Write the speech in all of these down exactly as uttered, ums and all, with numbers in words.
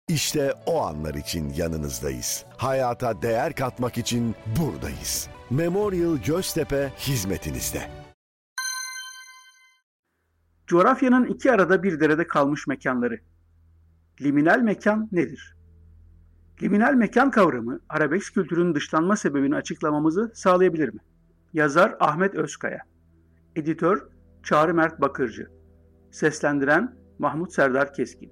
İşte o anlar için yanınızdayız. Hayata değer katmak için buradayız. Memorial Göztepe hizmetinizde. Coğrafyanın iki arada bir derede kalmış mekanları. Liminal mekan nedir? Liminal mekan kavramı, arabesk kültürünün dışlanma sebebini açıklamamızı sağlayabilir mi? Yazar Ahmet Özkaya. Editör Çağrı Mert Bakırcı. Seslendiren Mahmut Serdar Keskin.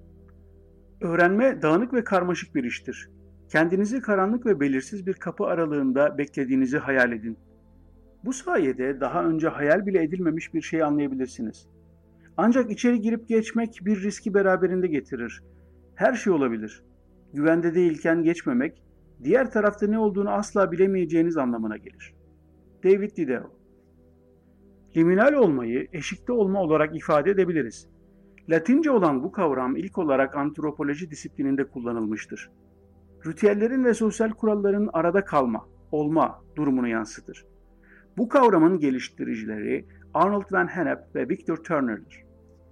Öğrenme dağınık ve karmaşık bir iştir. Kendinizi karanlık ve belirsiz bir kapı aralığında beklediğinizi hayal edin. Bu sayede daha önce hayal bile edilmemiş bir şeyi anlayabilirsiniz. Ancak içeri girip geçmek bir riski beraberinde getirir. Her şey olabilir. Güvende değilken geçmemek, diğer tarafta ne olduğunu asla bilemeyeceğiniz anlamına gelir. David Diderot. Liminal olmayı eşikte olma olarak ifade edebiliriz. Latince olan bu kavram ilk olarak antropoloji disiplininde kullanılmıştır. Ritüellerin ve sosyal kuralların arada kalma, olma durumunu yansıtır. Bu kavramın geliştiricileri Arnold van Gennep ve Victor Turner'dır.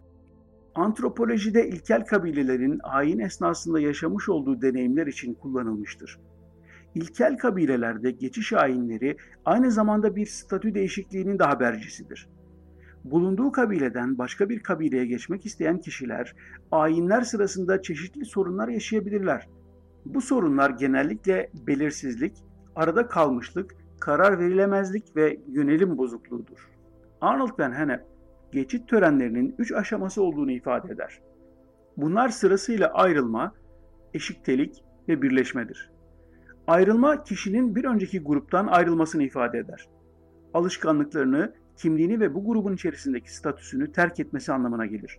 Antropolojide ilkel kabilelerin ayin esnasında yaşamış olduğu deneyimler için kullanılmıştır. İlkel kabilelerde geçiş ayinleri aynı zamanda bir statü değişikliğinin de habercisidir. Bulunduğu kabileden başka bir kabileye geçmek isteyen kişiler ayinler sırasında çeşitli sorunlar yaşayabilirler. Bu sorunlar genellikle belirsizlik, arada kalmışlık, karar verilemezlik ve yönelim bozukluğudur. Arnold van Gennep, geçit törenlerinin üç aşaması olduğunu ifade eder. Bunlar sırasıyla ayrılma, eşiktelik ve birleşmedir. Ayrılma, kişinin bir önceki gruptan ayrılmasını ifade eder. Alışkanlıklarını, kimliğini ve bu grubun içerisindeki statüsünü terk etmesi anlamına gelir.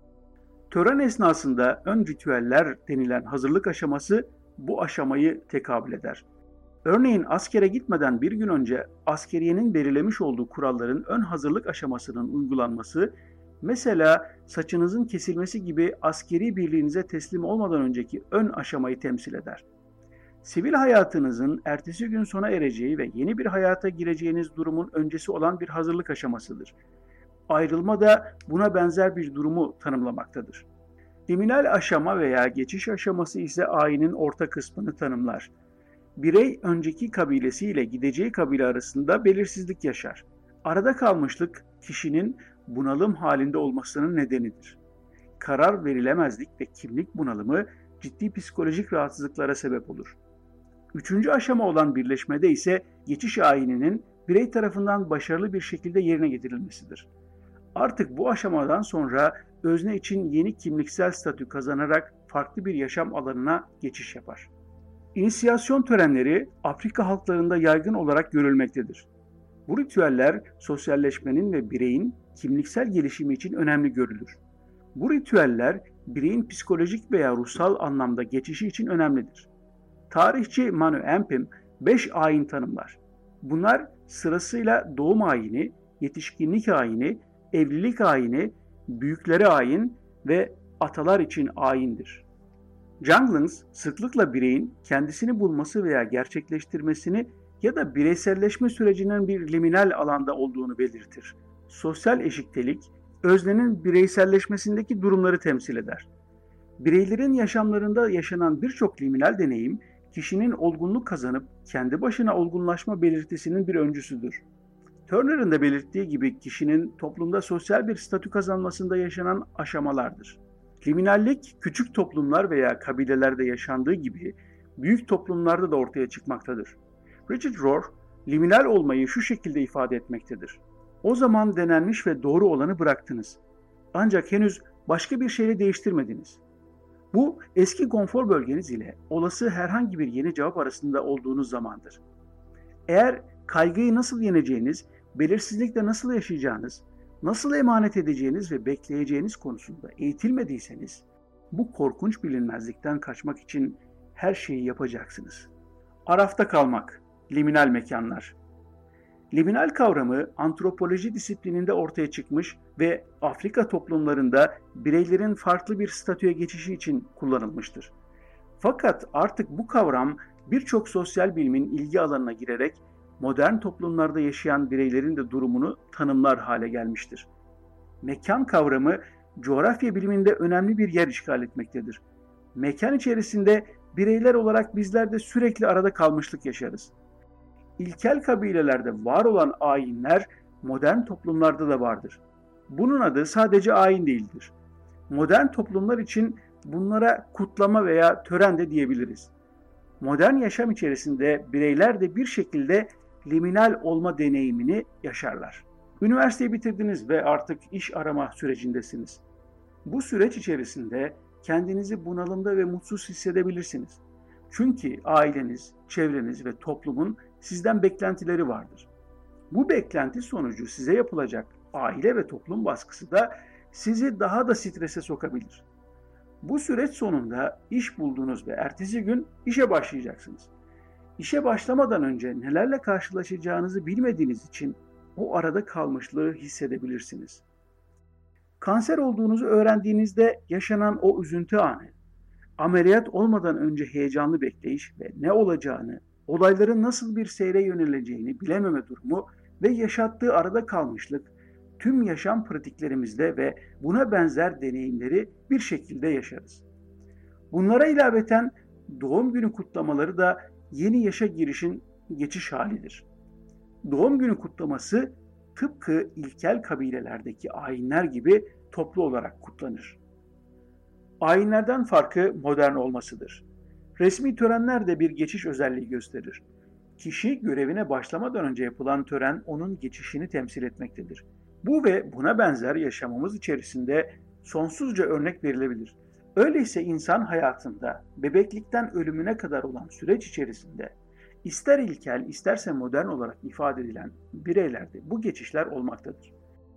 Tören esnasında ön ritüeller denilen hazırlık aşaması bu aşamayı tekabül eder. Örneğin askere gitmeden bir gün önce askeriyenin belirlemiş olduğu kuralların ön hazırlık aşamasının uygulanması, mesela saçınızın kesilmesi gibi askeri birliğinize teslim olmadan önceki ön aşamayı temsil eder. Sivil hayatınızın ertesi gün sona ereceği ve yeni bir hayata gireceğiniz durumun öncesi olan bir hazırlık aşamasıdır. Ayrılma da buna benzer bir durumu tanımlamaktadır. Liminal aşama veya geçiş aşaması ise ayinin orta kısmını tanımlar. Birey önceki kabilesiyle gideceği kabile arasında belirsizlik yaşar. Arada kalmışlık kişinin bunalım halinde olmasının nedenidir. Karar verilemezlik ve kimlik bunalımı ciddi psikolojik rahatsızlıklara sebep olur. Üçüncü aşama olan birleşmede ise geçiş ayininin birey tarafından başarılı bir şekilde yerine getirilmesidir. Artık bu aşamadan sonra özne için yeni kimliksel statü kazanarak farklı bir yaşam alanına geçiş yapar. İnisiyasyon törenleri Afrika halklarında yaygın olarak görülmektedir. Bu ritüeller sosyalleşmenin ve bireyin kimliksel gelişimi için önemli görülür. Bu ritüeller bireyin psikolojik veya ruhsal anlamda geçişi için önemlidir. Tarihçi Manu Empim beş ayin tanımlar. Bunlar sırasıyla doğum ayini, yetişkinlik ayini, evlilik ayini, büyüklere ayin ve atalar için ayindir. Junglins sıklıkla bireyin kendisini bulması veya gerçekleştirmesini ya da bireyselleşme sürecinin bir liminal alanda olduğunu belirtir. Sosyal eşiktelik, öznenin bireyselleşmesindeki durumları temsil eder. Bireylerin yaşamlarında yaşanan birçok liminal deneyim, kişinin olgunluk kazanıp kendi başına olgunlaşma belirtisinin bir öncüsüdür. Turner'ın da belirttiği gibi kişinin toplumda sosyal bir statü kazanmasında yaşanan aşamalardır. Liminallik küçük toplumlar veya kabilelerde yaşandığı gibi büyük toplumlarda da ortaya çıkmaktadır. Richard Rohr, liminal olmayı şu şekilde ifade etmektedir. O zaman denenmiş ve doğru olanı bıraktınız. Ancak henüz başka bir şeyle değiştirmediniz. Bu eski konfor bölgeniz ile olası herhangi bir yeni cevap arasında olduğunuz zamandır. Eğer kaygıyı nasıl yeneceğiniz, belirsizlikle nasıl yaşayacağınız, nasıl emanet edeceğiniz ve bekleyeceğiniz konusunda eğitilmediyseniz, bu korkunç bilinmezlikten kaçmak için her şeyi yapacaksınız. Arafta kalmak, liminal mekanlar. Liminal kavramı antropoloji disiplininde ortaya çıkmış ve Afrika toplumlarında bireylerin farklı bir statüye geçişi için kullanılmıştır. Fakat artık bu kavram birçok sosyal bilimin ilgi alanına girerek modern toplumlarda yaşayan bireylerin de durumunu tanımlar hale gelmiştir. Mekan kavramı coğrafya biliminde önemli bir yer işgal etmektedir. Mekan içerisinde bireyler olarak bizler de sürekli arada kalmışlık yaşarız. İlkel kabilelerde var olan ayinler modern toplumlarda da vardır. Bunun adı sadece ayin değildir. Modern toplumlar için bunlara kutlama veya tören de diyebiliriz. Modern yaşam içerisinde bireyler de bir şekilde liminal olma deneyimini yaşarlar. Üniversiteyi bitirdiniz ve artık iş arama sürecindesiniz. Bu süreç içerisinde kendinizi bunalımda ve mutsuz hissedebilirsiniz. Çünkü aileniz, çevreniz ve toplumun sizden beklentileri vardır. Bu beklenti sonucu size yapılacak aile ve toplum baskısı da sizi daha da strese sokabilir. Bu süreç sonunda iş buldunuz ve ertesi gün işe başlayacaksınız. İşe başlamadan önce nelerle karşılaşacağınızı bilmediğiniz için o arada kalmışlığı hissedebilirsiniz. Kanser olduğunuzu öğrendiğinizde yaşanan o üzüntü anı, ameliyat olmadan önce heyecanlı bekleyiş ve ne olacağını, olayların nasıl bir seyre yöneleceğini bilememe durumu ve yaşattığı arada kalmışlık, tüm yaşam pratiklerimizde ve buna benzer deneyimleri bir şekilde yaşarız. Bunlara ilaveten doğum günü kutlamaları da yeni yaşa girişin geçiş halidir. Doğum günü kutlaması tıpkı ilkel kabilelerdeki ayinler gibi toplu olarak kutlanır. Ayinlerden farkı modern olmasıdır. Resmi törenler de bir geçiş özelliği gösterir. Kişi görevine başlamadan önce yapılan tören onun geçişini temsil etmektedir. Bu ve buna benzer yaşamımız içerisinde sonsuzca örnek verilebilir. Öyleyse insan hayatında bebeklikten ölümüne kadar olan süreç içerisinde ister ilkel isterse modern olarak ifade edilen bireylerde bu geçişler olmaktadır.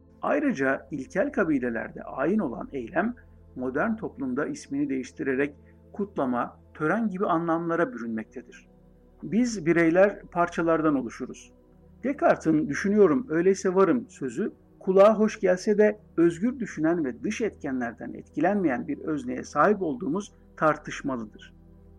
Ayrıca ilkel kabilelerde ayin olan eylem modern toplumda ismini değiştirerek kutlama, tören gibi anlamlara bürünmektedir. Biz bireyler parçalardan oluşuruz. Descartes'in "düşünüyorum öyleyse varım" sözü kulağa hoş gelse de özgür düşünen ve dış etkenlerden etkilenmeyen bir özneye sahip olduğumuz tartışmalıdır.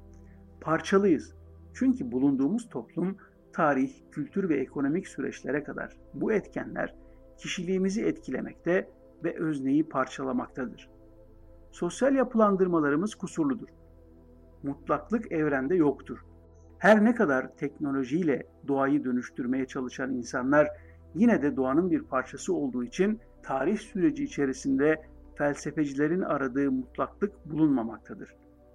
Parçalıyız. Çünkü bulunduğumuz toplum, tarih, kültür ve ekonomik süreçlere kadar bu etkenler kişiliğimizi etkilemekte ve özneyi parçalamaktadır. Sosyal yapılandırmalarımız kusurludur. Mutlaklık evrende yoktur. Her ne kadar teknolojiyle doğayı dönüştürmeye çalışan insanlar yine de doğanın bir parçası olduğu için tarih süreci içerisinde felsefecilerin aradığı mutlaklık bulunmamaktadır.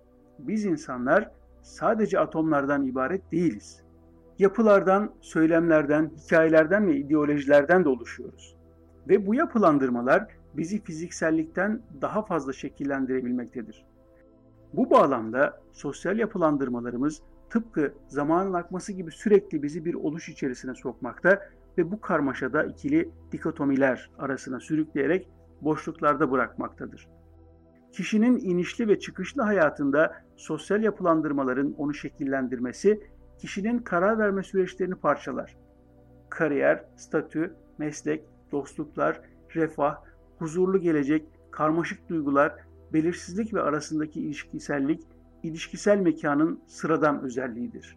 Biz insanlar sadece atomlardan ibaret değiliz. Yapılardan, söylemlerden, hikayelerden ve ideolojilerden de oluşuyoruz. Ve bu yapılandırmalar bizi fiziksellikten daha fazla şekillendirebilmektedir. Bu bağlamda sosyal yapılandırmalarımız tıpkı zamanın akması gibi sürekli bizi bir oluş içerisine sokmakta ve bu karmaşada ikili dikotomiler arasına sürükleyerek boşluklarda bırakmaktadır. Kişinin inişli ve çıkışlı hayatında sosyal yapılandırmaların onu şekillendirmesi, kişinin karar verme süreçlerini parçalar. Kariyer, statü, meslek, dostluklar, refah, huzurlu gelecek, karmaşık duygular, belirsizlik ve arasındaki ilişkisellik, ilişkisel mekanın sıradan özelliğidir.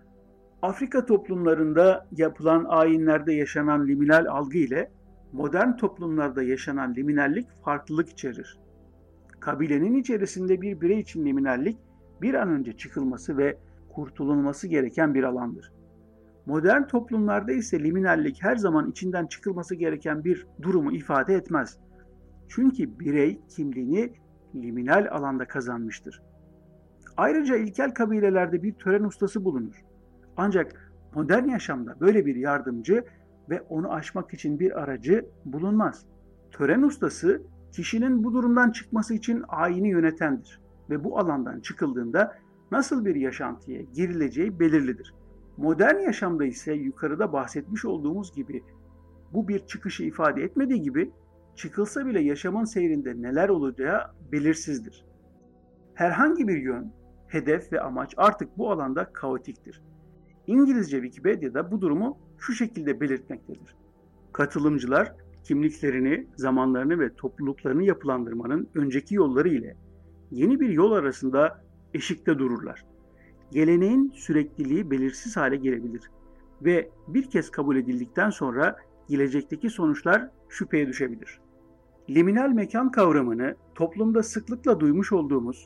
Afrika toplumlarında yapılan ayinlerde yaşanan liminal algı ile modern toplumlarda yaşanan liminallik farklılık içerir. Kabilenin içerisinde bir birey için liminallik bir an önce çıkılması ve kurtulunması gereken bir alandır. Modern toplumlarda ise liminallik her zaman içinden çıkılması gereken bir durumu ifade etmez. Çünkü birey kimliğini liminal alanda kazanmıştır. Ayrıca ilkel kabilelerde bir tören ustası bulunur. Ancak modern yaşamda böyle bir yardımcı ve onu aşmak için bir aracı bulunmaz. Tören ustası kişinin bu durumdan çıkması için ayini yönetendir ve bu alandan çıkıldığında nasıl bir yaşantıya girileceği belirlidir. Modern yaşamda ise yukarıda bahsetmiş olduğumuz gibi bu bir çıkışı ifade etmediği gibi çıkılsa bile yaşamın seyrinde neler olacağı belirsizdir. Herhangi bir yön, hedef ve amaç artık bu alanda kaotiktir. İngilizce Wikipedia'da bu durumu şu şekilde belirtmektedir. Katılımcılar kimliklerini, zamanlarını ve topluluklarını yapılandırmanın önceki yolları ile yeni bir yol arasında eşikte dururlar. Geleneğin sürekliliği belirsiz hale gelebilir ve bir kez kabul edildikten sonra gelecekteki sonuçlar şüpheye düşebilir. Liminal mekan kavramını toplumda sıklıkla duymuş olduğumuz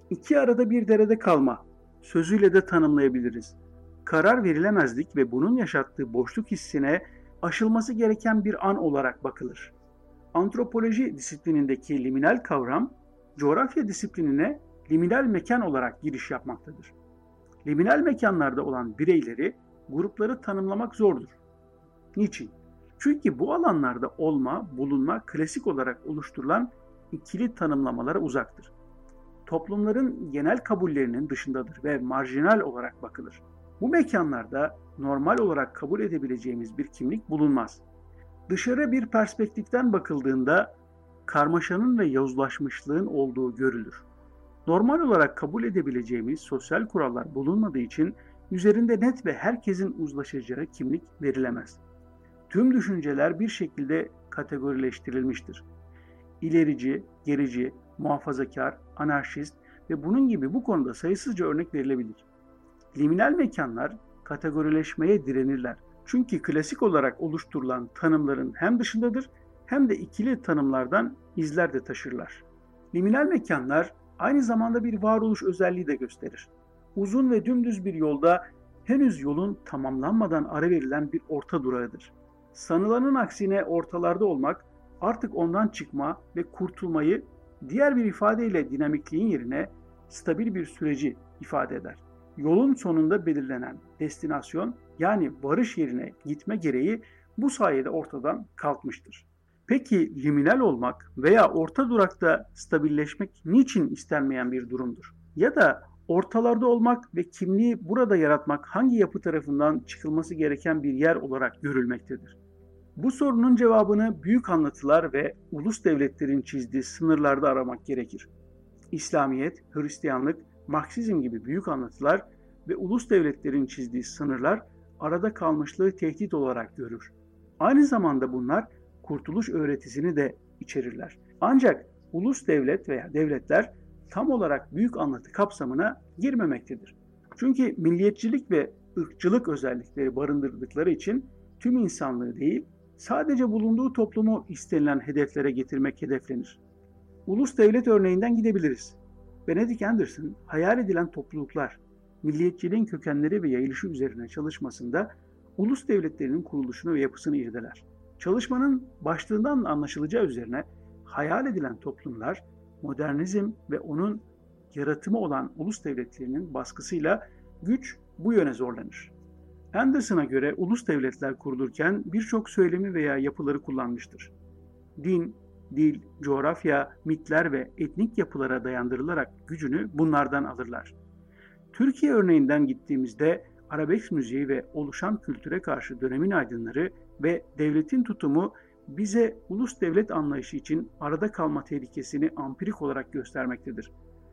İki arada bir derede kalma sözüyle de tanımlayabiliriz. Karar verilemezlik ve bunun yaşattığı boşluk hissine aşılması gereken bir an olarak bakılır. Antropoloji disiplinindeki liminal kavram, coğrafya disiplinine liminal mekan olarak giriş yapmaktadır. Liminal mekanlarda olan bireyleri, grupları tanımlamak zordur. Niçin? Çünkü bu alanlarda olma, bulunma klasik olarak oluşturulan ikili tanımlamalara uzaktır. Toplumların genel kabullerinin dışındadır ve marjinal olarak bakılır. Bu mekanlarda normal olarak kabul edebileceğimiz bir kimlik bulunmaz. Dışarı bir perspektiften bakıldığında karmaşanın ve yozlaşmışlığın olduğu görülür. Normal olarak kabul edebileceğimiz sosyal kurallar bulunmadığı için üzerinde net ve herkesin uzlaşacağı kimlik verilemez. Tüm düşünceler bir şekilde kategorileştirilmiştir. İlerici, gerici, muhafazakar, anarşist ve bunun gibi bu konuda sayısızca örnek verilebilir. Liminal mekanlar kategorileşmeye direnirler. Çünkü klasik olarak oluşturulan tanımların hem dışındadır hem de ikili tanımlardan izler de taşırlar. Liminal mekanlar aynı zamanda bir varoluş özelliği de gösterir. Uzun ve dümdüz bir yolda henüz yolun tamamlanmadan ara verilen bir orta durağıdır. Sanılanın aksine ortalarda olmak artık ondan çıkma ve kurtulmayı, diğer bir ifadeyle dinamikliğin yerine stabil bir süreci ifade eder. Yolun sonunda belirlenen destinasyon, yani varış yerine gitme gereği bu sayede ortadan kalkmıştır. Peki liminal olmak veya orta durakta stabilleşmek niçin istenmeyen bir durumdur? Ya da ortalarda olmak ve kimliği burada yaratmak hangi yapı tarafından çıkılması gereken bir yer olarak görülmektedir? Bu sorunun cevabını büyük anlatılar ve ulus devletlerin çizdiği sınırlarda aramak gerekir. İslamiyet, Hristiyanlık, Marksizm gibi büyük anlatılar ve ulus devletlerin çizdiği sınırlar arada kalmışlığı tehdit olarak görür. Aynı zamanda bunlar kurtuluş öğretisini de içerirler. Ancak ulus devlet veya devletler tam olarak büyük anlatı kapsamına girmemektedir. Çünkü milliyetçilik ve ırkçılık özellikleri barındırdıkları için tüm insanlığı değil, sadece bulunduğu toplumu istenilen hedeflere getirmek hedeflenir. Ulus devlet örneğinden gidebiliriz. Benedict Anderson, hayal edilen topluluklar, milliyetçiliğin kökenleri ve yayılışı üzerine çalışmasında ulus devletlerinin kuruluşunu ve yapısını irdeler. Çalışmanın başlığından anlaşılacağı üzerine hayal edilen toplumlar, modernizm ve onun yaratımı olan ulus devletlerinin baskısıyla güç bu yöne zorlanır. Anderson'a göre ulus devletler kurulurken birçok söylemi veya yapıları kullanmıştır. Din, dil, coğrafya, mitler ve etnik yapılara dayandırılarak gücünü bunlardan alırlar. Türkiye örneğinden gittiğimizde arabesk müziği ve oluşan kültüre karşı dönemin aydınları ve devletin tutumu bize ulus devlet anlayışı için arada kalma tehlikesini ampirik olarak göstermektedir.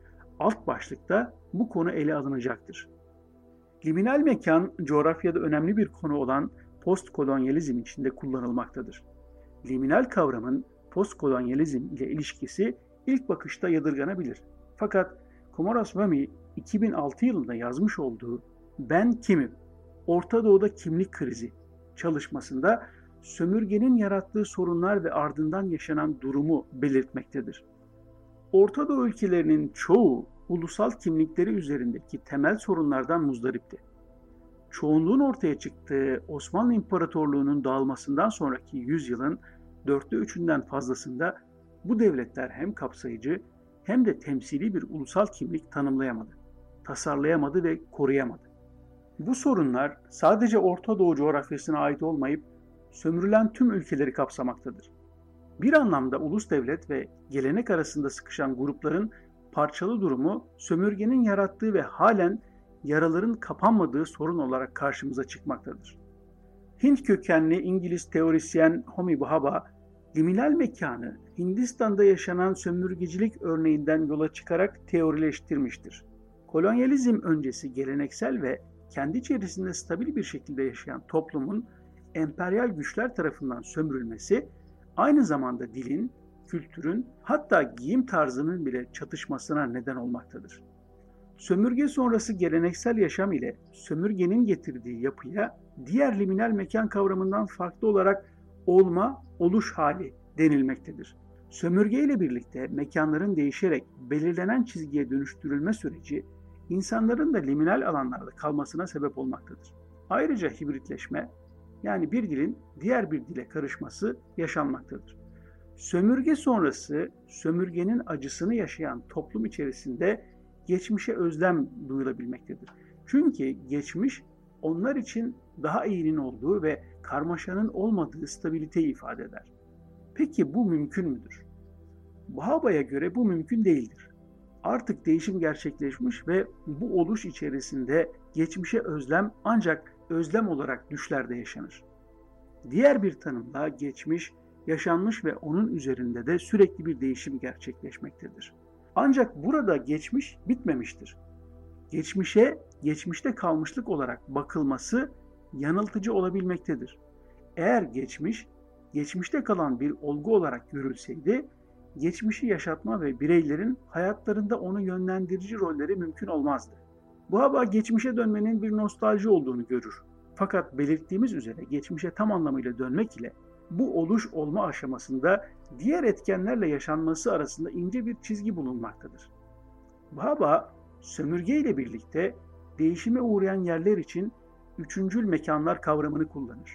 Alt başlıkta bu konu ele alınacaktır. Liminal mekan, coğrafyada önemli bir konu olan postkolonyalizm içinde kullanılmaktadır. Liminal kavramın postkolonyalizm ile ilişkisi ilk bakışta yadırganabilir. Fakat Coomaraswamy iki bin altı yılında yazmış olduğu "Ben Kimim? Orta Doğu'da Kimlik Krizi" çalışmasında sömürgenin yarattığı sorunlar ve ardından yaşanan durumu belirtmektedir. Orta Doğu ülkelerinin çoğu ulusal kimlikleri üzerindeki temel sorunlardan muzdaripti. Çoğunluğun ortaya çıktığı Osmanlı İmparatorluğu'nun dağılmasından sonraki yüzyılın dörtte üçünden fazlasında bu devletler hem kapsayıcı hem de temsili bir ulusal kimlik tanımlayamadı, tasarlayamadı ve koruyamadı. Bu sorunlar sadece Orta Doğu coğrafyasına ait olmayıp sömürülen tüm ülkeleri kapsamaktadır. Bir anlamda ulus devlet ve gelenek arasında sıkışan grupların parçalı durumu sömürgenin yarattığı ve halen yaraların kapanmadığı sorun olarak karşımıza çıkmaktadır. Hint kökenli İngiliz teorisyen Homi Bhabha, liminal mekanı Hindistan'da yaşanan sömürgecilik örneğinden yola çıkarak teorileştirmiştir. Kolonyalizm öncesi geleneksel ve kendi içerisinde stabil bir şekilde yaşayan toplumun emperyal güçler tarafından sömürülmesi, aynı zamanda dilin, kültürün, hatta giyim tarzının bile çatışmasına neden olmaktadır. Sömürge sonrası geleneksel yaşam ile sömürgenin getirdiği yapıya diğer liminal mekan kavramından farklı olarak olma, oluş hali denilmektedir. Sömürge ile birlikte mekanların değişerek belirlenen çizgiye dönüştürülme süreci, insanların da liminal alanlarda kalmasına sebep olmaktadır. Ayrıca hibritleşme, yani bir dilin diğer bir dile karışması yaşanmaktadır. Sömürge sonrası sömürgenin acısını yaşayan toplum içerisinde geçmişe özlem duyulabilmektedir. Çünkü geçmiş onlar için daha iyinin olduğu ve karmaşanın olmadığı stabiliteyi ifade eder. Peki bu mümkün müdür? Vahaba'ya göre bu mümkün değildir. Artık değişim gerçekleşmiş ve bu oluş içerisinde geçmişe özlem ancak özlem olarak düşlerde yaşanır. Diğer bir tanımla geçmiş, yaşanmış ve onun üzerinde de sürekli bir değişim gerçekleşmektedir. Ancak burada geçmiş bitmemiştir. Geçmişe, geçmişte kalmışlık olarak bakılması yanıltıcı olabilmektedir. Eğer geçmiş, geçmişte kalan bir olgu olarak görülseydi, geçmişi yaşatma ve bireylerin hayatlarında onu yönlendirici rolleri mümkün olmazdı. Vahaba geçmişe dönmenin bir nostalji olduğunu görür. Fakat belirttiğimiz üzere geçmişe tam anlamıyla dönmek ile bu oluş olma aşamasında diğer etkenlerle yaşanması arasında ince bir çizgi bulunmaktadır. Vahaba, sömürge ile birlikte değişime uğrayan yerler için üçüncül mekanlar kavramını kullanır.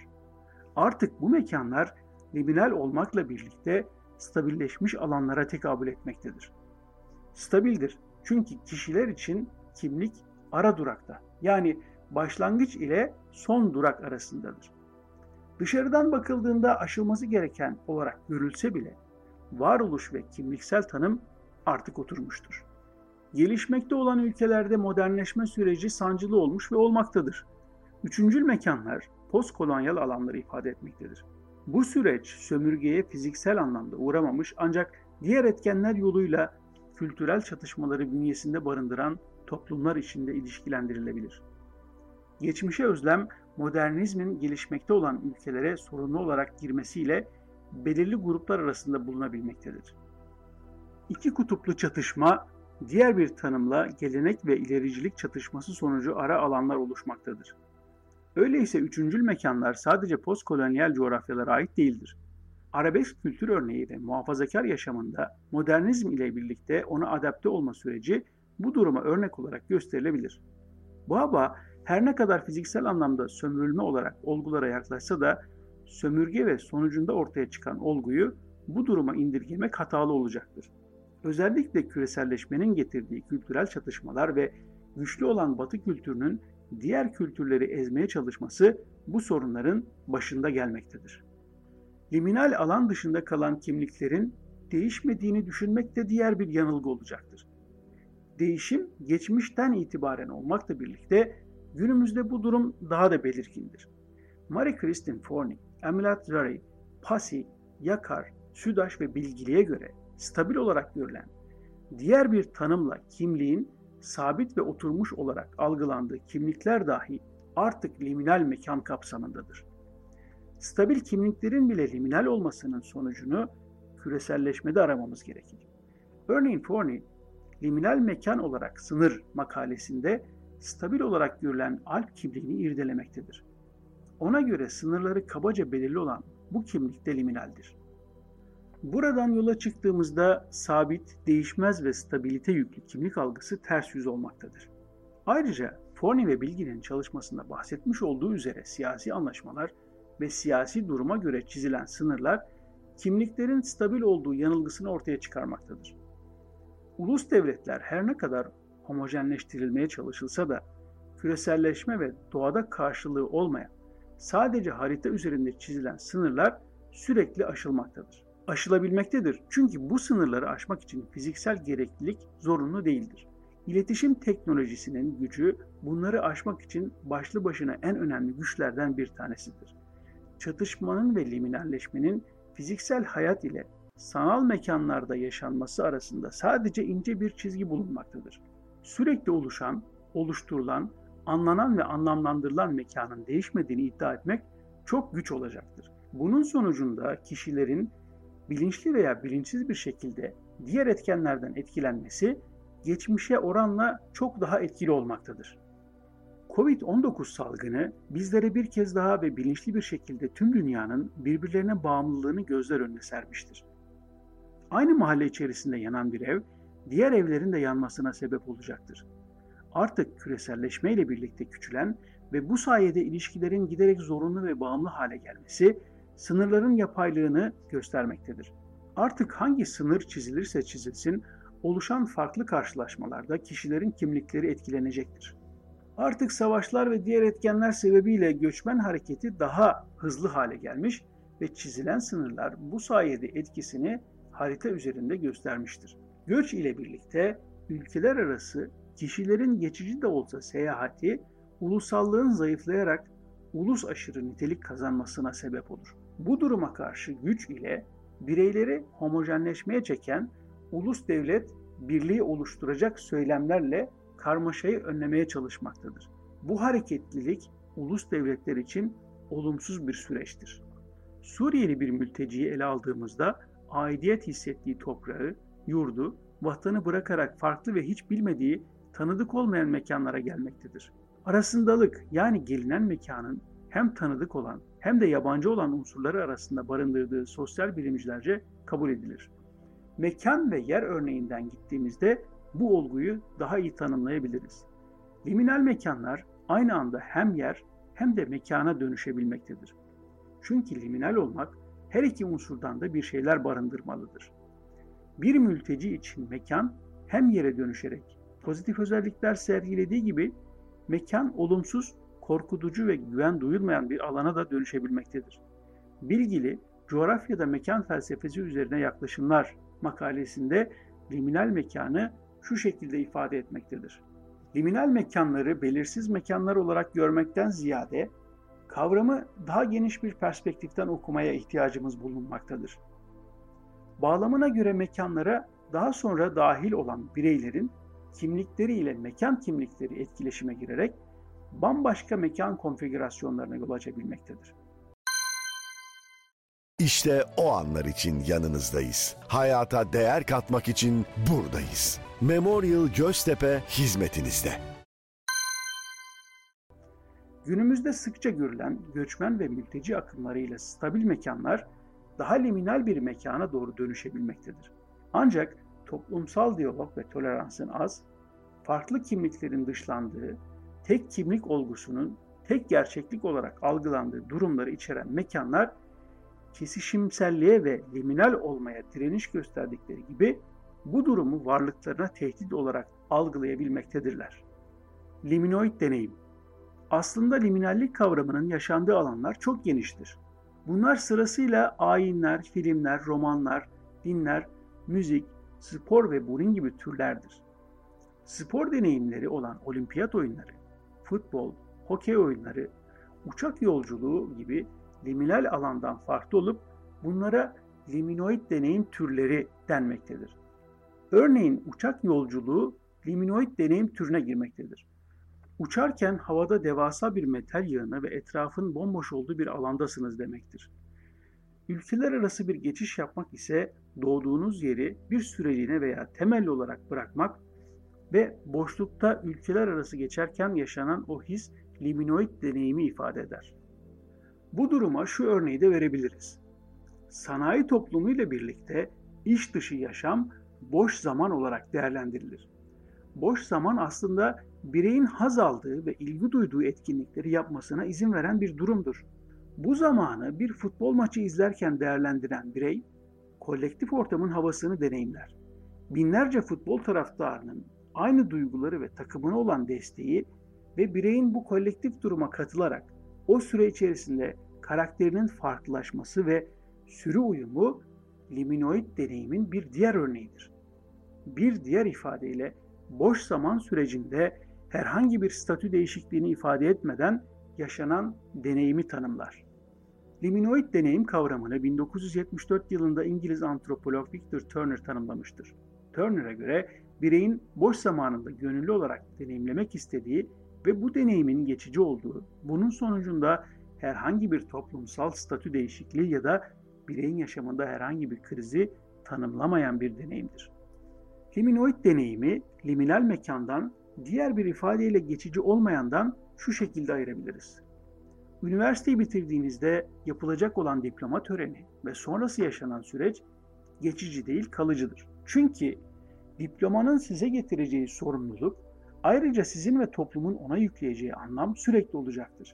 Artık bu mekanlar liminal olmakla birlikte stabilleşmiş alanlara tekabül etmektedir. Stabildir çünkü kişiler için kimlik ara durakta, yani başlangıç ile son durak arasındadır. Dışarıdan bakıldığında aşılması gereken olarak görülse bile varoluş ve kimliksel tanım artık oturmuştur. Gelişmekte olan ülkelerde modernleşme süreci sancılı olmuş ve olmaktadır. Üçüncül mekanlar postkolonyal alanları ifade etmektedir. Bu süreç sömürgeye fiziksel anlamda uğramamış ancak diğer etkenler yoluyla kültürel çatışmaları bünyesinde barındıran toplumlar içinde ilişkilendirilebilir. Geçmişe özlem, modernizmin gelişmekte olan ülkelere sorunlu olarak girmesiyle belirli gruplar arasında bulunabilmektedir. İki kutuplu çatışma, diğer bir tanımla gelenek ve ilericilik çatışması sonucu ara alanlar oluşmaktadır. Öyleyse üçüncül mekanlar sadece postkolonyal coğrafyalara ait değildir. Arabesk kültür örneği ve muhafazakar yaşamında modernizm ile birlikte ona adapte olma süreci bu duruma örnek olarak gösterilebilir. Vahaba her ne kadar fiziksel anlamda sömürülme olarak olgulara yaklaşsa da sömürge ve sonucunda ortaya çıkan olguyu bu duruma indirgemek hatalı olacaktır. Özellikle küreselleşmenin getirdiği kültürel çatışmalar ve güçlü olan Batı kültürünün diğer kültürleri ezmeye çalışması bu sorunların başında gelmektedir. Liminal alan dışında kalan kimliklerin değişmediğini düşünmek de diğer bir yanılgı olacaktır. Değişim geçmişten itibaren olmakla birlikte günümüzde bu durum daha da belirgindir. Marie-Christine Forney, Emilad Zari, Passy, Yakar, Südaş ve Bilgili'ye göre stabil olarak görülen diğer bir tanımla kimliğin sabit ve oturmuş olarak algılandığı kimlikler dahi artık liminal mekan kapsamındadır. Stabil kimliklerin bile liminal olmasının sonucunu küreselleşmede aramamız gerekir. Örneğin Forney, liminal mekan olarak sınır makalesinde stabil olarak görülen Alp kimliğini irdelemektedir. Ona göre sınırları kabaca belirli olan bu kimlik de liminaldir. Buradan yola çıktığımızda sabit, değişmez ve stabilite yüklü kimlik algısı ters yüz olmaktadır. Ayrıca Forney ve Bilgin'in çalışmasında bahsetmiş olduğu üzere siyasi anlaşmalar ve siyasi duruma göre çizilen sınırlar kimliklerin stabil olduğu yanılgısını ortaya çıkarmaktadır. Ulus devletler her ne kadar homojenleştirilmeye çalışılsa da küreselleşme ve doğada karşılığı olmayan sadece harita üzerinde çizilen sınırlar sürekli aşılmaktadır. Aşılabilmektedir çünkü bu sınırları aşmak için fiziksel gereklilik zorunlu değildir. İletişim teknolojisinin gücü bunları aşmak için başlı başına en önemli güçlerden bir tanesidir. Çatışmanın ve liminalleşmenin fiziksel hayat ile sanal mekanlarda yaşanması arasında sadece ince bir çizgi bulunmaktadır. Sürekli oluşan, oluşturulan, anlanan ve anlamlandırılan mekanın değişmediğini iddia etmek çok güç olacaktır. Bunun sonucunda kişilerin bilinçli veya bilinçsiz bir şekilde diğer etkenlerden etkilenmesi geçmişe oranla çok daha etkili olmaktadır. kovid on dokuz salgını bizlere bir kez daha ve bilinçli bir şekilde tüm dünyanın birbirlerine bağımlılığını gözler önüne sermiştir. Aynı mahalle içerisinde yanan bir ev, diğer evlerin de yanmasına sebep olacaktır. Artık küreselleşmeyle birlikte küçülen ve bu sayede ilişkilerin giderek zorunlu ve bağımlı hale gelmesi, sınırların yapaylığını göstermektedir. Artık hangi sınır çizilirse çizilsin, oluşan farklı karşılaşmalarda kişilerin kimlikleri etkilenecektir. Artık savaşlar ve diğer etkenler sebebiyle göçmen hareketi daha hızlı hale gelmiş ve çizilen sınırlar bu sayede etkisini harita üzerinde göstermiştir. Göç ile birlikte ülkeler arası kişilerin geçici de olsa seyahati, ulusallığın zayıflayarak ulus aşırı nitelik kazanmasına sebep olur. Bu duruma karşı güç ile bireyleri homojenleşmeye çeken ulus devlet birliği oluşturacak söylemlerle karmaşayı önlemeye çalışmaktadır. Bu hareketlilik ulus devletler için olumsuz bir süreçtir. Suriyeli bir mülteciyi ele aldığımızda aidiyet hissettiği toprağı, yurdu, vatanı bırakarak farklı ve hiç bilmediği, tanıdık olmayan mekanlara gelmektedir. Arasındalık yani gelinen mekanın hem tanıdık olan hem de yabancı olan unsurları arasında barındırdığı sosyal bilimcilerce kabul edilir. Mekan ve yer örneğinden gittiğimizde bu olguyu daha iyi tanımlayabiliriz. Liminal mekanlar aynı anda hem yer hem de mekana dönüşebilmektedir. Çünkü liminal olmak her iki unsurdan da bir şeyler barındırmalıdır. Bir mülteci için mekan hem yere dönüşerek pozitif özellikler sergilediği gibi mekan olumsuz, korkutucu ve güven duyulmayan bir alana da dönüşebilmektedir. Bilgili, coğrafyada mekan felsefesi üzerine yaklaşımlar makalesinde liminal mekanı şu şekilde ifade etmektedir. Liminal mekanları belirsiz mekanlar olarak görmekten ziyade kavramı daha geniş bir perspektiften okumaya ihtiyacımız bulunmaktadır. Bağlamına göre mekanlara daha sonra dahil olan bireylerin kimlikleri ile mekan kimlikleri etkileşime girerek bambaşka mekan konfigürasyonlarına yol açabilmektedir. İşte o anlar için yanınızdayız. Hayata değer katmak için buradayız. Memorial Göztepe hizmetinizde. Günümüzde sıkça görülen göçmen ve mülteci akımlarıyla stabil mekanlar daha liminal bir mekana doğru dönüşebilmektedir. Ancak toplumsal diyalog ve toleransın az, farklı kimliklerin dışlandığı, tek kimlik olgusunun tek gerçeklik olarak algılandığı durumları içeren mekanlar kesişimselliğe ve liminal olmaya direniş gösterdikleri gibi bu durumu varlıklarına tehdit olarak algılayabilmektedirler. Liminoid deneyim. Aslında liminallik kavramının yaşandığı alanlar çok geniştir. Bunlar sırasıyla ayinler, filmler, romanlar, dinler, müzik, spor ve bunun gibi türlerdir. Spor deneyimleri olan olimpiyat oyunları, futbol, hokey oyunları, uçak yolculuğu gibi liminal alandan farklı olup bunlara liminoid deneyim türleri denmektedir. Örneğin uçak yolculuğu liminoid deneyim türüne girmektedir. Uçarken havada devasa bir metal yığını ve etrafın bomboş olduğu bir alandasınız demektir. Ülkeler arası bir geçiş yapmak ise doğduğunuz yeri bir süreliğine veya temelli olarak bırakmak ve boşlukta ülkeler arası geçerken yaşanan o his liminoid deneyimi ifade eder. Bu duruma şu örneği de verebiliriz. Sanayi toplumu ile birlikte iş dışı yaşam boş zaman olarak değerlendirilir. Boş zaman aslında bireyin haz aldığı ve ilgi duyduğu etkinlikleri yapmasına izin veren bir durumdur. Bu zamanı bir futbol maçı izlerken değerlendiren birey, kolektif ortamın havasını deneyimler. Binlerce futbol taraftarının aynı duyguları ve takımına olan desteği ve bireyin bu kolektif duruma katılarak o süre içerisinde karakterinin farklılaşması ve sürü uyumu liminoid deneyimin bir diğer örneğidir. Bir diğer ifadeyle boş zaman sürecinde herhangi bir statü değişikliğini ifade etmeden yaşanan deneyimi tanımlar. Liminoid deneyim kavramını bin dokuz yüz yetmiş dört yılında İngiliz antropolog Victor Turner tanımlamıştır. Turner'a göre bireyin boş zamanında gönüllü olarak deneyimlemek istediği ve bu deneyimin geçici olduğu, bunun sonucunda herhangi bir toplumsal statü değişikliği ya da bireyin yaşamında herhangi bir krizi tanımlamayan bir deneyimdir. Liminoid deneyimi, liminal mekandan diğer bir ifadeyle geçici olmayandan şu şekilde ayırabiliriz. Üniversiteyi bitirdiğinizde yapılacak olan diploma töreni ve sonrası yaşanan süreç geçici değil kalıcıdır. Çünkü diplomanın size getireceği sorumluluk, ayrıca sizin ve toplumun ona yükleyeceği anlam sürekli olacaktır.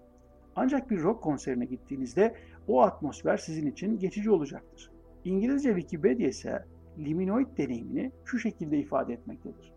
Ancak bir rock konserine gittiğinizde o atmosfer sizin için geçici olacaktır. İngilizce Wikipedia ise liminoid deneyimini şu şekilde ifade etmektedir.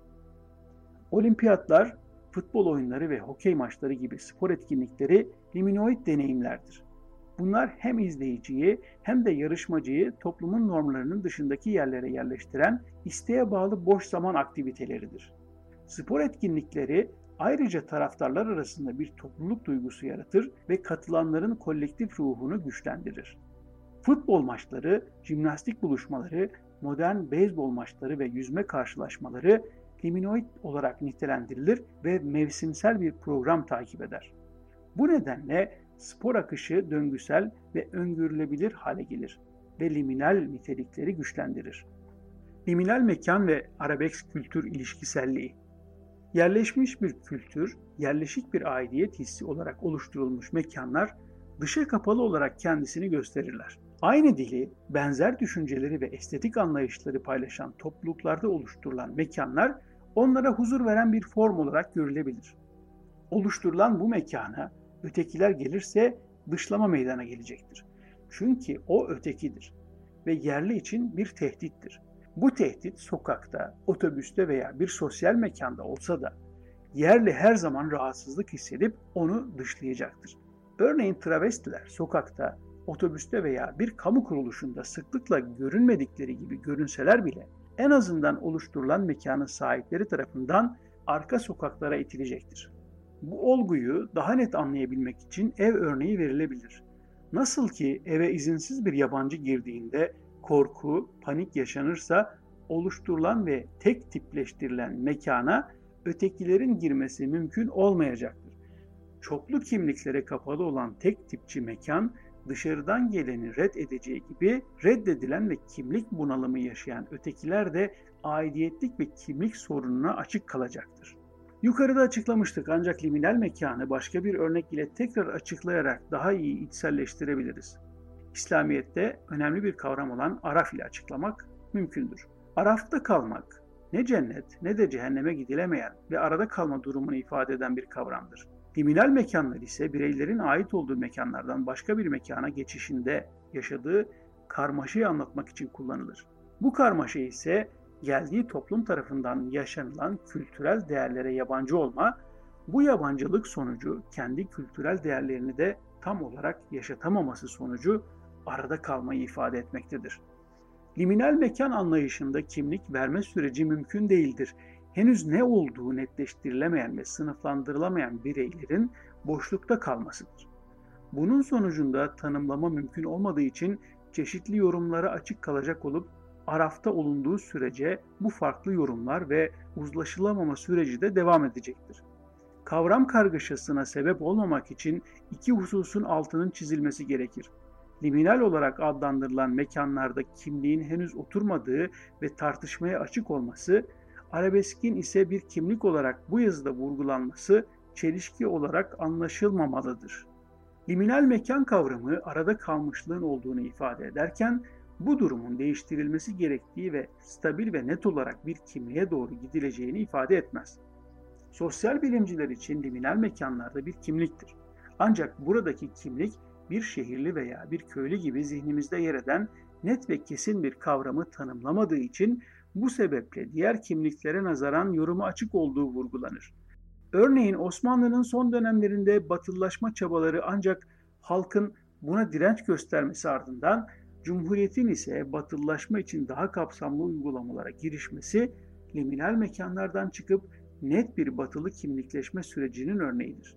Olimpiyatlar, futbol oyunları ve hokey maçları gibi spor etkinlikleri liminoid deneyimlerdir. Bunlar hem izleyiciyi hem de yarışmacıyı toplumun normlarının dışındaki yerlere yerleştiren isteğe bağlı boş zaman aktiviteleridir. Spor etkinlikleri ayrıca taraftarlar arasında bir topluluk duygusu yaratır ve katılanların kolektif ruhunu güçlendirir. Futbol maçları, jimnastik buluşmaları, modern beyzbol maçları ve yüzme karşılaşmaları liminoid olarak nitelendirilir ve mevsimsel bir program takip eder. Bu nedenle spor akışı döngüsel ve öngörülebilir hale gelir ve liminal nitelikleri güçlendirir. Liminal mekan ve arabesk kültür ilişkiselliği. Yerleşmiş bir kültür, yerleşik bir aidiyet hissi olarak oluşturulmuş mekanlar dışa kapalı olarak kendisini gösterirler. Aynı dili, benzer düşünceleri ve estetik anlayışları paylaşan topluluklarda oluşturulan mekanlar onlara huzur veren bir form olarak görülebilir. Oluşturulan bu mekana ötekiler gelirse dışlama meydana gelecektir. Çünkü o ötekidir ve yerli için bir tehdittir. Bu tehdit sokakta, otobüste veya bir sosyal mekanda olsa da yerli her zaman rahatsızlık hissedip onu dışlayacaktır. Örneğin travestiler sokakta, otobüste veya bir kamu kuruluşunda sıklıkla görünmedikleri gibi görünseler bile en azından oluşturulan mekanın sahipleri tarafından arka sokaklara itilecektir. Bu olguyu daha net anlayabilmek için ev örneği verilebilir. Nasıl ki eve izinsiz bir yabancı girdiğinde korku, panik yaşanırsa oluşturulan ve tek tipleştirilen mekana ötekilerin girmesi mümkün olmayacaktır. Çoklu kimliklere kapalı olan tek tipçi mekan dışarıdan geleni red edeceği gibi reddedilen ve kimlik bunalımı yaşayan ötekiler de aidiyetlik ve kimlik sorununa açık kalacaktır. Yukarıda açıklamıştık ancak liminal mekanı başka bir örnek ile tekrar açıklayarak daha iyi içselleştirebiliriz. İslamiyet'te önemli bir kavram olan araf ile açıklamak mümkündür. Arafta kalmak ne cennet ne de cehenneme gidilemeyen ve arada kalma durumunu ifade eden bir kavramdır. Liminal mekanlar ise bireylerin ait olduğu mekanlardan başka bir mekana geçişinde yaşadığı karmaşayı anlatmak için kullanılır. Bu karmaşa ise geldiği toplum tarafından yaşanılan kültürel değerlere yabancı olma, bu yabancılık sonucu kendi kültürel değerlerini de tam olarak yaşatamaması sonucu arada kalmayı ifade etmektedir. Liminal mekan anlayışında kimlik verme süreci mümkün değildir. Henüz ne olduğu netleştirilemeyen ve sınıflandırılamayan bireylerin boşlukta kalmasıdır. Bunun sonucunda tanımlama mümkün olmadığı için çeşitli yorumlara açık kalacak olup arafta olunduğu sürece bu farklı yorumlar ve uzlaşılamama süreci de devam edecektir. Kavram kargaşasına sebep olmamak için iki hususun altının çizilmesi gerekir. Liminal olarak adlandırılan mekanlarda kimliğin henüz oturmadığı ve tartışmaya açık olması, arabeskin ise bir kimlik olarak bu yazıda vurgulanması çelişki olarak anlaşılmamalıdır. Liminal mekan kavramı arada kalmışlığın olduğunu ifade ederken, bu durumun değiştirilmesi gerektiği ve stabil ve net olarak bir kimliğe doğru gidileceğini ifade etmez. Sosyal bilimciler için liminal mekanlarda bir kimliktir. Ancak buradaki kimlik bir şehirli veya bir köylü gibi zihnimizde yer eden net ve kesin bir kavramı tanımlamadığı için bu sebeple diğer kimliklere nazaran yoruma açık olduğu vurgulanır. Örneğin Osmanlı'nın son dönemlerinde batılılaşma çabaları ancak halkın buna direnç göstermesi ardından Cumhuriyet'in ise batılılaşma için daha kapsamlı uygulamalara girişmesi liminal mekanlardan çıkıp net bir batılı kimlikleşme sürecinin örneğidir.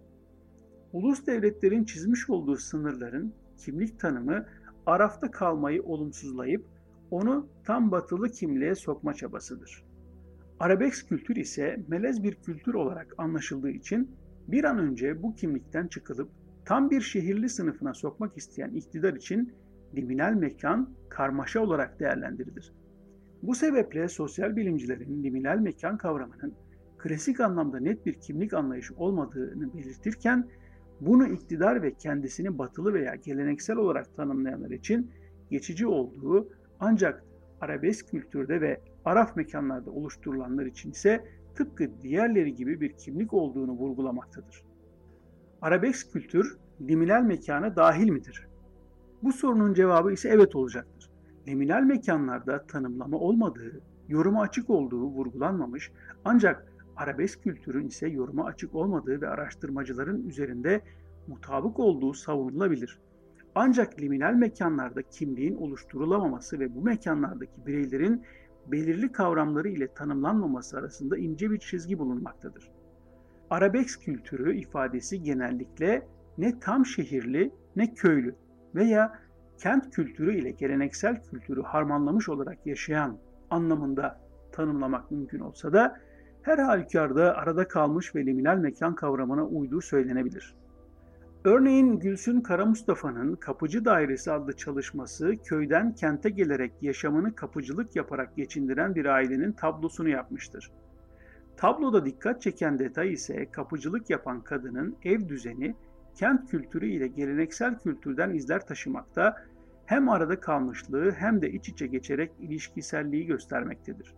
Ulus devletlerin çizmiş olduğu sınırların kimlik tanımı arafta kalmayı olumsuzlayıp onu tam batılı kimliğe sokma çabasıdır. Arabesk kültür ise melez bir kültür olarak anlaşıldığı için bir an önce bu kimlikten çıkılıp tam bir şehirli sınıfına sokmak isteyen iktidar için liminal mekan karmaşa olarak değerlendirilir. Bu sebeple sosyal bilimcilerin liminal mekan kavramının klasik anlamda net bir kimlik anlayışı olmadığını belirtirken, bunu iktidar ve kendisini batılı veya geleneksel olarak tanımlayanlar için geçici olduğu ancak Arabesk kültürde ve Araf mekanlarda oluşturulanlar için ise tıpkı diğerleri gibi bir kimlik olduğunu vurgulamaktadır. Arabesk kültür liminal mekana dahil midir? Bu sorunun cevabı ise evet olacaktır. Liminal mekanlarda tanımlama olmadığı, yoruma açık olduğu vurgulanmamış, ancak arabesk kültürün ise yoruma açık olmadığı ve araştırmacıların üzerinde mutabık olduğu savunulabilir. Ancak liminal mekanlarda kimliğin oluşturulamaması ve bu mekanlardaki bireylerin belirli kavramları ile tanımlanmaması arasında ince bir çizgi bulunmaktadır. Arabesk kültürü ifadesi genellikle ne tam şehirli ne köylü veya kent kültürü ile geleneksel kültürü harmanlamış olarak yaşayan anlamında tanımlamak mümkün olsa da her halükarda arada kalmış ve liminal mekan kavramına uyduğu söylenebilir. Örneğin Gülsün Karamustafa'nın Kapıcı Dairesi adlı çalışması köyden kente gelerek yaşamını kapıcılık yaparak geçindiren bir ailenin tablosunu yapmıştır. Tabloda dikkat çeken detay ise kapıcılık yapan kadının ev düzeni, kent kültürü ile geleneksel kültürden izler taşımakta, hem arada kalmışlığı hem de iç içe geçerek ilişkiselliği göstermektedir.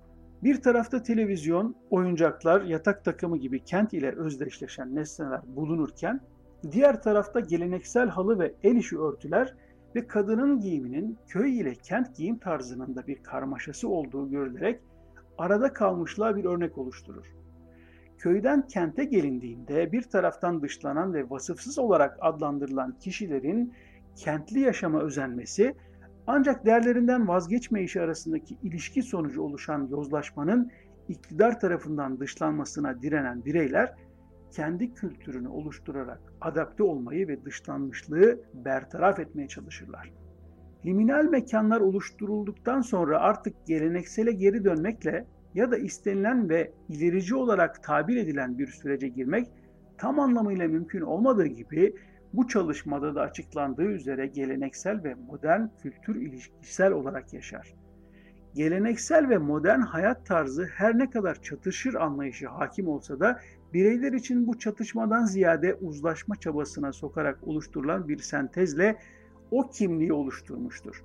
Bir tarafta televizyon, oyuncaklar, yatak takımı gibi kent ile özdeşleşen nesneler bulunurken, diğer tarafta geleneksel halı ve el işi örtüler ve kadının giyiminin köy ile kent giyim tarzının da bir karmaşası olduğu görülerek arada kalmışlığa bir örnek oluşturur. Köyden kente gelindiğinde bir taraftan dışlanan ve vasıfsız olarak adlandırılan kişilerin kentli yaşama özenmesi, ancak değerlerinden vazgeçmeyişi arasındaki ilişki sonucu oluşan yozlaşmanın iktidar tarafından dışlanmasına direnen bireyler, kendi kültürünü oluşturarak adapte olmayı ve dışlanmışlığı bertaraf etmeye çalışırlar. Liminal mekanlar oluşturulduktan sonra artık geleneksele geri dönmekle ya da istenilen ve ilerici olarak tabir edilen bir sürece girmek tam anlamıyla mümkün olmadığı gibi bu çalışmada da açıklandığı üzere geleneksel ve modern kültür ilişkisel olarak yaşar. Geleneksel ve modern hayat tarzı her ne kadar çatışır anlayışı hakim olsa da bireyler için bu çatışmadan ziyade uzlaşma çabasına sokarak oluşturulan bir sentezle o kimliği oluşturmuştur.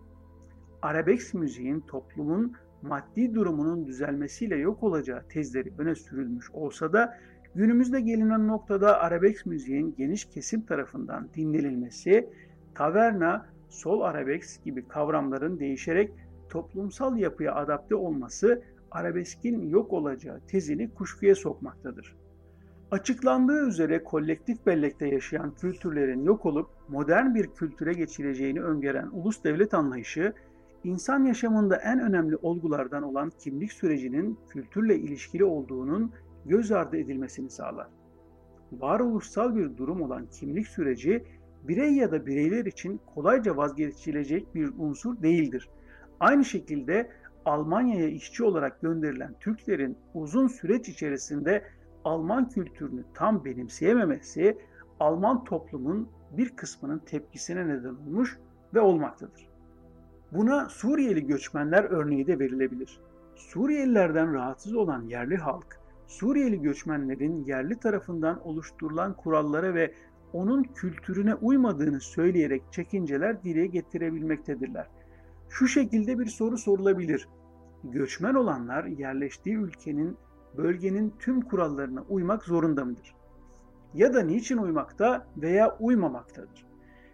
Arabesk müziğin toplumun maddi durumunun düzelmesiyle yok olacağı tezleri öne sürülmüş olsa da günümüzde gelinen noktada arabesk müziğin geniş kesim tarafından dinlenilmesi, taverna, sol arabesk gibi kavramların değişerek toplumsal yapıya adapte olması arabeskin yok olacağı tezini kuşkuya sokmaktadır. Açıklandığı üzere kolektif bellekte yaşayan kültürlerin yok olup modern bir kültüre geçileceğini öngören ulus devlet anlayışı, insan yaşamında en önemli olgulardan olan kimlik sürecinin kültürle ilişkili olduğunun göz ardı edilmesini sağlar. Varoluşsal bir durum olan kimlik süreci, birey ya da bireyler için kolayca vazgeçilecek bir unsur değildir. Aynı şekilde Almanya'ya işçi olarak gönderilen Türklerin uzun süreç içerisinde Alman kültürünü tam benimseyememesi, Alman toplumun bir kısmının tepkisine neden olmuş ve olmaktadır. Buna Suriyeli göçmenler örneği de verilebilir. Suriyelilerden rahatsız olan yerli halk, Suriyeli göçmenlerin yerli tarafından oluşturulan kurallara ve onun kültürüne uymadığını söyleyerek çekinceler dile getirebilmektedirler. Şu şekilde bir soru sorulabilir. Göçmen olanlar yerleştiği ülkenin, bölgenin tüm kurallarına uymak zorunda mıdır? Ya da niçin uymakta veya uymamaktadır?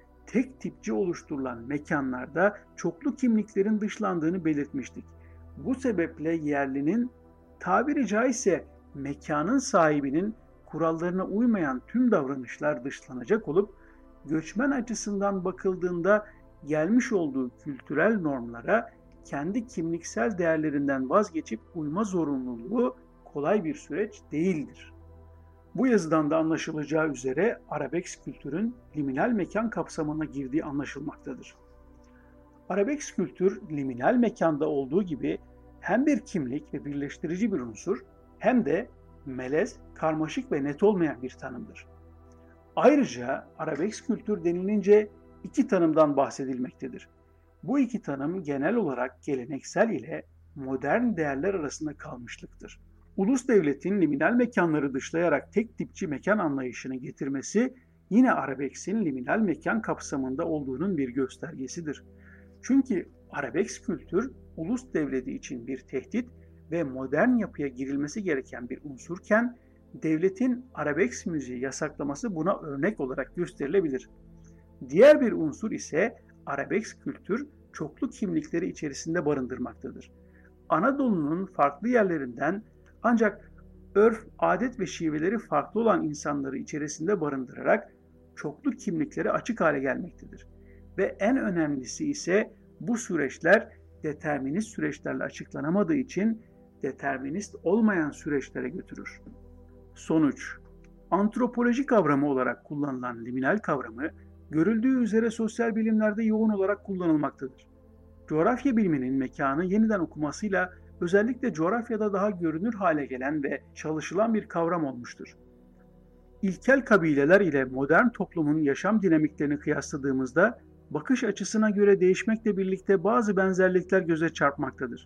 Tek tipçi oluşturulan mekanlarda çoklu kimliklerin dışlandığını belirtmiştik. Bu sebeple yerlinin, tabiri caizse mekanın sahibinin kurallarına uymayan tüm davranışlar dışlanacak olup, göçmen açısından bakıldığında gelmiş olduğu kültürel normlara kendi kimliksel değerlerinden vazgeçip uyma zorunluluğu kolay bir süreç değildir. Bu yazıdan da anlaşılacağı üzere arabesk kültürün liminal mekan kapsamına girdiği anlaşılmaktadır. Arabesk kültür liminal mekanda olduğu gibi hem bir kimlik ve birleştirici bir unsur hem de melez, karmaşık ve net olmayan bir tanımdır. Ayrıca arabesk kültür denilince iki tanımdan bahsedilmektedir. Bu iki tanım genel olarak geleneksel ile modern değerler arasında kalmışlıktır. Ulus devletin liminal mekanları dışlayarak tek tipçi mekan anlayışını getirmesi yine arabesksin liminal mekan kapsamında olduğunun bir göstergesidir. Çünkü arabesk kültür ulus devleti için bir tehdit ve modern yapıya girilmesi gereken bir unsurken, devletin arabesk müziği yasaklaması buna örnek olarak gösterilebilir. Diğer bir unsur ise arabesk kültür çoklu kimlikleri içerisinde barındırmaktadır. Anadolu'nun farklı yerlerinden ancak örf, adet ve şiveleri farklı olan insanları içerisinde barındırarak çoklu kimlikleri açık hale gelmektedir. Ve en önemlisi ise bu süreçler determinist süreçlerle açıklanamadığı için determinist olmayan süreçlere götürür. Sonuç: antropoloji kavramı olarak kullanılan liminal kavramı, görüldüğü üzere sosyal bilimlerde yoğun olarak kullanılmaktadır. Coğrafya biliminin mekanı yeniden okumasıyla özellikle coğrafyada daha görünür hale gelen ve çalışılan bir kavram olmuştur. İlkel kabileler ile modern toplumun yaşam dinamiklerini kıyasladığımızda bakış açısına göre değişmekle birlikte bazı benzerlikler göze çarpmaktadır.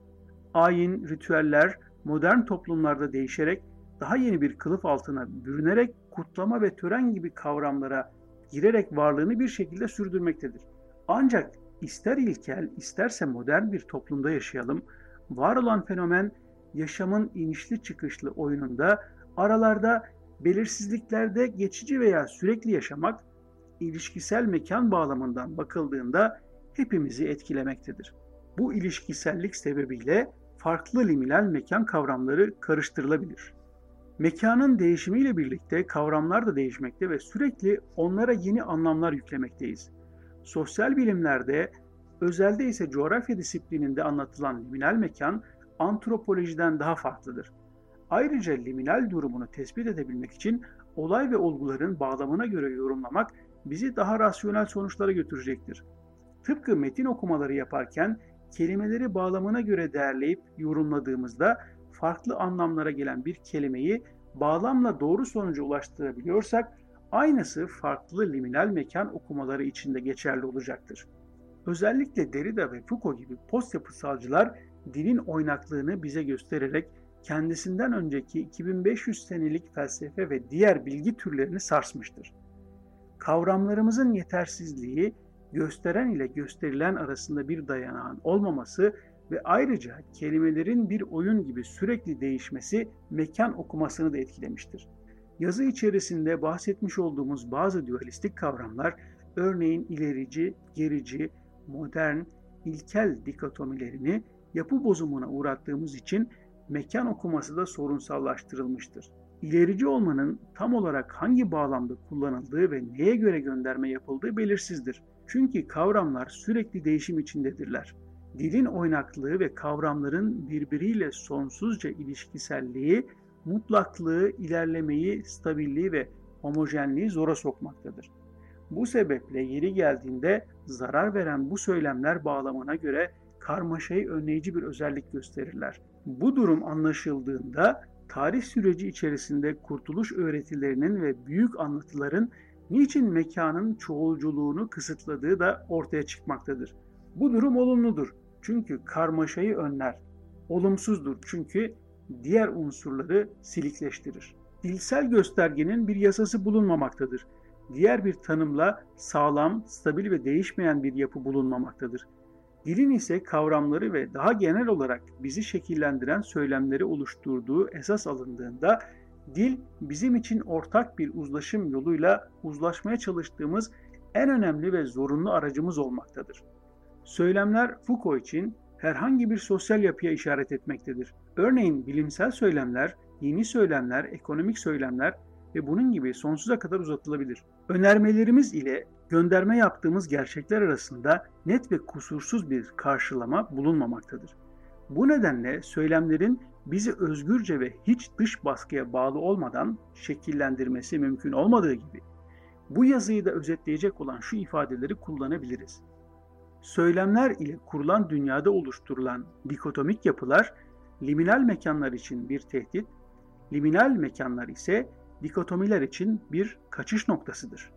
Ayin, ritüeller modern toplumlarda değişerek daha yeni bir kılıf altına bürünerek kutlama ve tören gibi kavramlara girerek varlığını bir şekilde sürdürmektedir. Ancak ister ilkel, isterse modern bir toplumda yaşayalım, var olan fenomen yaşamın inişli çıkışlı oyununda aralarda belirsizliklerde geçici veya sürekli yaşamak, ilişkisel mekan bağlamından bakıldığında hepimizi etkilemektedir. Bu ilişkisellik sebebiyle farklı liminal mekan kavramları karıştırılabilir. Mekanın değişimiyle birlikte kavramlar da değişmekte ve sürekli onlara yeni anlamlar yüklemekteyiz. Sosyal bilimlerde, özelde ise coğrafya disiplininde anlatılan liminal mekan antropolojiden daha farklıdır. Ayrıca liminal durumunu tespit edebilmek için olay ve olguların bağlamına göre yorumlamak bizi daha rasyonel sonuçlara götürecektir. Tıpkı metin okumaları yaparken kelimeleri bağlamına göre değerleyip yorumladığımızda farklı anlamlara gelen bir kelimeyi bağlamla doğru sonuca ulaştırabiliyorsak, aynısı farklı liminal mekan okumaları için de geçerli olacaktır. Özellikle Derrida ve Foucault gibi post-yapısalcılar dilin oynaklığını bize göstererek kendisinden önceki iki bin beş yüz senelik felsefe ve diğer bilgi türlerini sarsmıştır. Kavramlarımızın yetersizliği, gösteren ile gösterilen arasında bir dayanağın olmaması ve ayrıca kelimelerin bir oyun gibi sürekli değişmesi mekan okumasını da etkilemiştir. Yazı içerisinde bahsetmiş olduğumuz bazı dualistik kavramlar, örneğin ilerici, gerici, modern, ilkel dikotomilerini yapı bozumuna uğrattığımız için mekan okuması da sorunsallaştırılmıştır. İlerici olmanın tam olarak hangi bağlamda kullanıldığı ve neye göre gönderme yapıldığı belirsizdir. Çünkü kavramlar sürekli değişim içindedirler. Dilin oynaklığı ve kavramların birbiriyle sonsuzca ilişkiselliği, mutlaklığı, ilerlemeyi, stabilliği ve homojenliği zora sokmaktadır. Bu sebeple yeri geldiğinde zarar veren bu söylemler bağlamına göre karmaşayı önleyici bir özellik gösterirler. Bu durum anlaşıldığında tarih süreci içerisinde kurtuluş öğretilerinin ve büyük anlatıların niçin mekanın çoğulculuğunu kısıtladığı da ortaya çıkmaktadır. Bu durum olumludur çünkü karmaşayı önler. Olumsuzdur çünkü diğer unsurları silikleştirir. Dilsel göstergenin bir yasası bulunmamaktadır. Diğer bir tanımla sağlam, stabil ve değişmeyen bir yapı bulunmamaktadır. Dilin ise kavramları ve daha genel olarak bizi şekillendiren söylemleri oluşturduğu esas alındığında, dil bizim için ortak bir uzlaşım yoluyla uzlaşmaya çalıştığımız en önemli ve zorunlu aracımız olmaktadır. Söylemler Foucault için herhangi bir sosyal yapıya işaret etmektedir. Örneğin bilimsel söylemler, dini söylemler, ekonomik söylemler ve bunun gibi sonsuza kadar uzatılabilir. Önermelerimiz ile gönderme yaptığımız gerçekler arasında net ve kusursuz bir karşılama bulunmamaktadır. Bu nedenle söylemlerin bizi özgürce ve hiç dış baskıya bağlı olmadan şekillendirmesi mümkün olmadığı gibi, bu yazıyı da özetleyecek olan şu ifadeleri kullanabiliriz. Söylemler ile kurulan dünyada oluşturulan dikotomik yapılar, liminal mekanlar için bir tehdit, liminal mekanlar ise dikotomiler için bir kaçış noktasıdır.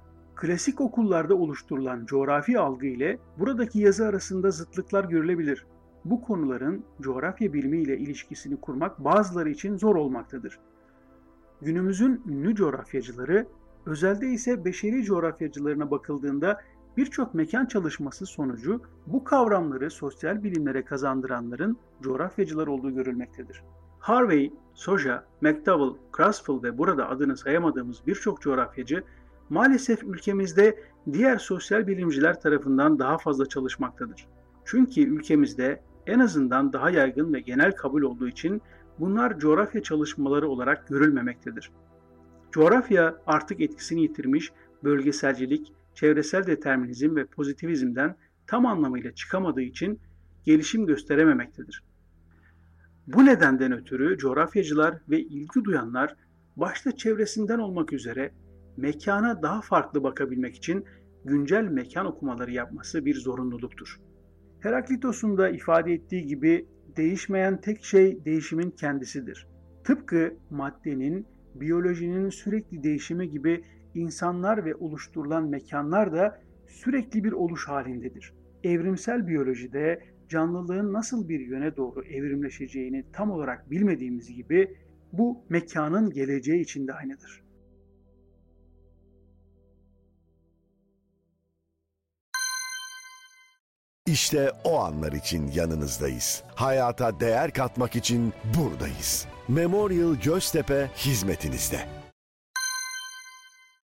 Klasik okullarda oluşturulan coğrafi algı ile buradaki yazı arasında zıtlıklar görülebilir. Bu konuların coğrafya bilimi ile ilişkisini kurmak bazıları için zor olmaktadır. Günümüzün ünlü coğrafyacıları, özelde ise beşeri coğrafyacılarına bakıldığında Birçok mekan çalışması sonucu bu kavramları sosyal bilimlere kazandıranların coğrafyacılar olduğu görülmektedir. Harvey, Soja, McDowell, Kraspel ve burada adını sayamadığımız birçok coğrafyacı maalesef ülkemizde diğer sosyal bilimciler tarafından daha fazla çalışmaktadır. Çünkü ülkemizde en azından daha yaygın ve genel kabul olduğu için bunlar coğrafya çalışmaları olarak görülmemektedir. Coğrafya artık etkisini yitirmiş, bölgeselcilik, çevresel determinizm ve pozitivizmden tam anlamıyla çıkamadığı için gelişim gösterememektedir. Bu nedenden ötürü coğrafyacılar ve ilgi duyanlar başta çevresinden olmak üzere mekana daha farklı bakabilmek için güncel mekan okumaları yapması bir zorunluluktur. Heraklitos'un da ifade ettiği gibi değişmeyen tek şey değişimin kendisidir. Tıpkı maddenin, biyolojinin sürekli değişimi gibi insanlar ve oluşturulan mekanlar da sürekli bir oluş halindedir. Evrimsel biyolojide canlılığın nasıl bir yöne doğru evrimleşeceğini tam olarak bilmediğimiz gibi bu mekanın geleceği için de aynıdır. İşte o anlar için yanınızdayız. Hayata değer katmak için buradayız. Memorial Göztepe hizmetinizde.